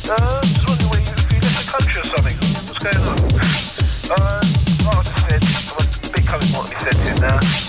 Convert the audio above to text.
Just wondering where you left the country or something. What's going on? Like I said, I'm a bit coming what we said to now.